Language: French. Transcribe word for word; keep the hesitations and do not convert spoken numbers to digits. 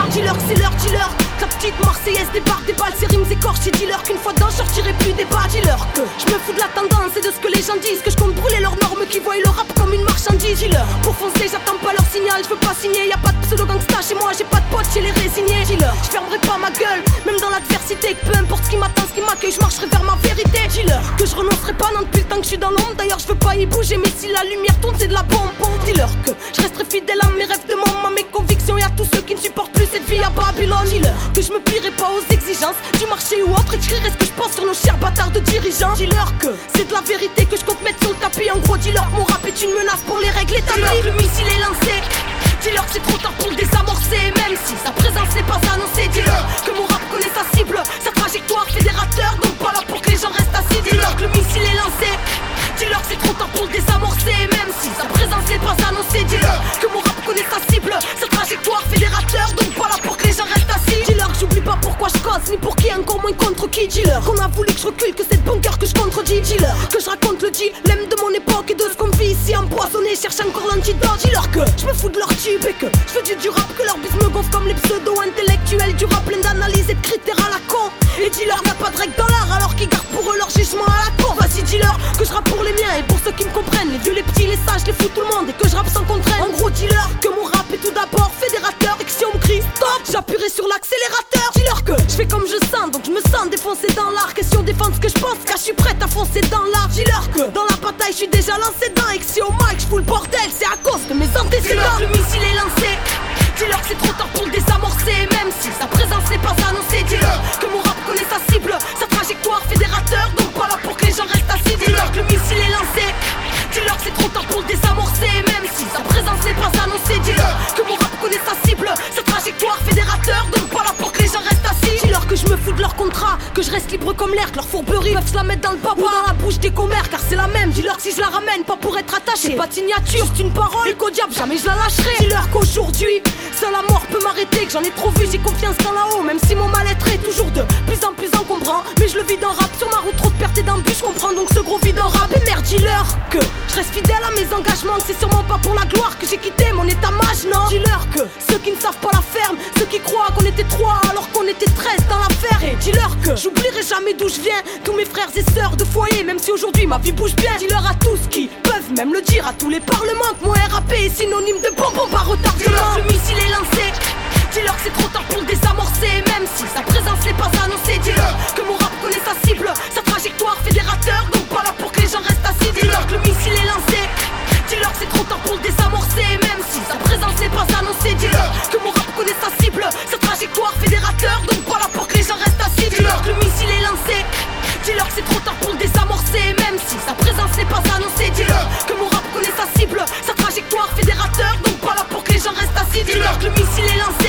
par dealer, c'est leur dealer. La petite Marseillaise débarque des balles, ses rimes écorchées. Dealer qu'une fois dedans, je sortirai plus des bas. Dealer que je me fous de la tendance et de ce que les gens disent, que je compte brûler leurs normes, qui voient le rap comme une marchandise. Dealer pour foncer, j'attends pas leur signal, je veux pas signer. Y'a pas de pseudo gangsta chez moi, j'ai pas de potes chez les résignés. Dealer, je fermerai pas ma gueule, même dans l'adversité. Peu importe ce qui m'attend, ce qui m'accueille, je marcherai vers ma vérité. Dealer que je renoncerai pas, non, depuis le temps que je suis dans l'ombre. D'ailleurs je veux pas y bouger, mais si la lumière tourne c'est de la bombe. Dealer que je resterai fidèle à mes rêves de môme, à mes convictions et à tous ceux qui ne supportent plus cette vie à Babylone. Dealer que je me plierai pas aux exigences du marché ou autre, et j'écrirai ce que je pense sur nos chers bâtards de dirigeants. Dealer que c'est de la vérité que je compte mettre sur le tapis. En gros dealer, mon rap est une menace pour les règles établies. Le missile est lancé, dealer c'est trop tard pour le désamorcer. Même si sa présence n'est pas annoncée. Dealer que mon rap connaît sa cible, sa trajectoire fédérateur, donc pas là pour que les gens restent assis. Dealer que le missile est lancé, dealer c'est trop tard pour le désamorcer. Même si sa présence n'est pas annoncée. Dealer que mon rap connaît sa cible, sa trajectoire fédérateur, donc pas là pour que les gens restent assis. Dealer que j'oublie pas pourquoi je cause, ni pour qui, encore moins contre qui. Dealer qu'on a voulu que je recule, que c'est de bon cœur que je contredis. Dealer que je raconte le dilemme de mon époque et de ce qu'on vit ici empoisonné, cherche encore l'antidote. Dealer que je me fous de leur tube et que je fais du, du rap, que leur bise me gonfle comme les pseudo-intellectuels du rap plein d'analyses et de critères à la con. Et dealer n'a pas de règle dans l'art alors qu'ils gardent pour eux leur jugement à la con. Vas-y dealer que je rappe pour les miens et pour ceux qui me comprennent, les vieux, les petits, les sages, les fous, tout le monde, et que je rappe sans contrainte. En gros dealer que mon rap est tout d'abord fédérateur et que si on me crie stop, j'appuierai sur l'accélérateur. Dealer que je fais comme je sens, donc je me sens défoncé dans l'art. Question défendre ce que je pense, car je suis prête à foncer dans l'art. Dealer que dans la bataille je suis déjà lancé dedans, et que si au mic je fous le bordel, c'est à cause de mes antécédents. Le missile est lancé, dealer que c'est trop tard pour le désamorcer. Même si sa présence n'est pas annoncée. Dealer que mon rap connaît sa cible, sa trajectoire fédérateur, donc pas là pour que les gens restent assis. Dealer que le missile est lancé, dealer que c'est trop tard pour le désamorcer. Même si sa présence n'est pas annoncée. Dealer que mon rap connaît sa cible, sa trajectoire fédérateur, donc pas là pour que les gens restent assis. Dealer que je me fous de leur contrat, que je reste libre comme l'air, que leur fourberie peuvent se la mettre dans le baba ou dans la bouche des commères, car c'est la même. Dealer que si je la ramène, pas pour être attaché, pas de signature, juste une parole, et qu'au diable jamais je la lâcherai. Dealer qu'aujourd'hui seule la mort peut m'arrêter, que j'en ai trop vu, j'ai confiance dans là-haut. Même si mon mal-être est toujours de plus en plus encombrant, mais je le vis dans rap sur ma route, trop de pertes et d'embûches, je comprends donc ce gros vide en rap. Et merde dealer que je reste fidèle à mes engagements, que c'est sûrement pas pour la gloire que j'ai quitté mon état mage, non. Dealer que ceux qui ne savent pas la ferme, ceux qui croient qu'on était trois alors qu'on était treize dans l'affaire. Et dealer que j'oublierai jamais d'où je viens, tous mes frères et sœurs de foyer, même si aujourd'hui ma vie bouge bien. Dealer à tous qui peuvent même le dire, à tous les parlements, que mon R A P est synonyme de bonbon par retardement. Le missile est lancé, dealer que c'est trop tard pour le désamorcer. Même si sa présence n'est pas annoncée. Dealer que mon rap connaît sa cible, sa trajectoire fédérateur, donc pas là pour que les gens restent assis. Dealer que le missile est lancé, dealer que c'est trop tard pour le désamorcer. Même si sa présence n'est pas annoncée. Dealer que mon rap connaît sa cible, sa trajectoire fédérateur, donc pas là pour que les gens restent assis. Dealer que le missile est lancé, dealer que c'est trop tard pour le désamorcer. Même si sa présence n'est pas annoncée. Dealer que mon rap connaît sa cible, sa trajectoire fédérateur, donc pas là pour que les gens restent assis. Dealer que le missile est lancé,